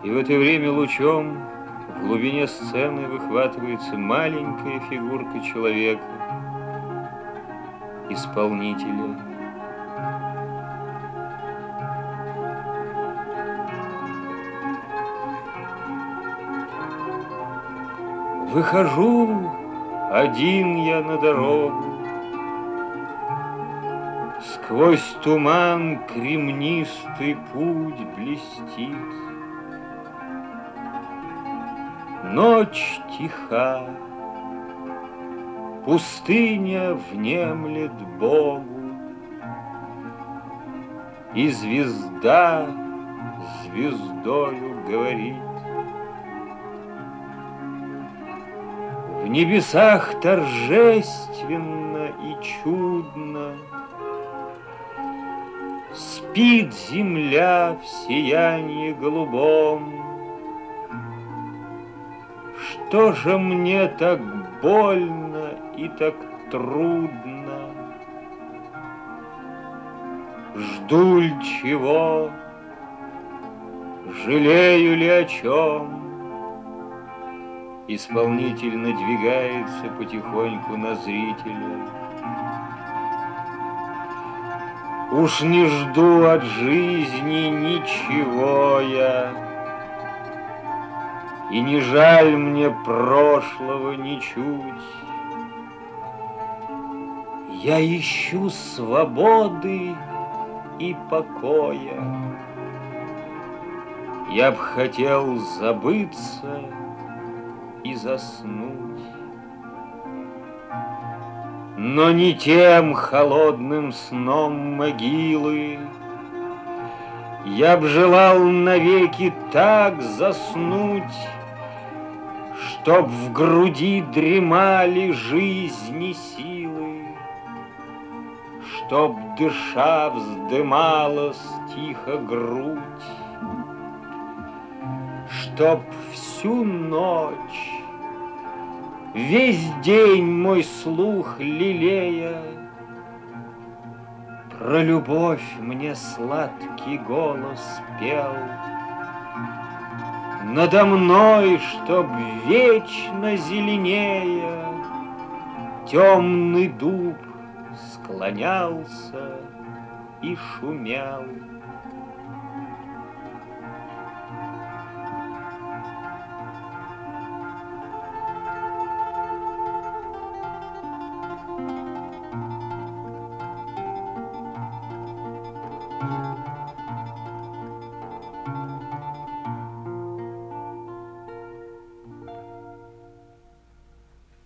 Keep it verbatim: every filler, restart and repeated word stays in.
И в это время лучом в глубине сцены выхватывается маленькая фигурка человека, исполнителя. Выхожу один я на дорогу, сквозь туман кремнистый путь блестит. Ночь тиха, пустыня внемлет Богу, и звезда звездою говорит. В небесах торжественно и чудно спит земля в сиянии голубом. Что же мне так больно и так трудно? Жду ли чего? Жалею ли о чем? Исполнитель надвигается потихоньку на зрителя. Уж не жду от жизни ничего я, и не жаль мне прошлого ничуть. Я ищу свободы и покоя. Я б хотел забыться и заснуть, но не тем холодным сном могилы. Я б желал навеки так заснуть, чтоб в груди дремали жизни силы, чтоб, дыша, вздымалась тихо грудь, чтоб всю ночь, весь день мой слух лелея, про любовь мне сладкий голос пел. Надо мной, чтоб вечно зеленея, темный дуб склонялся и шумел.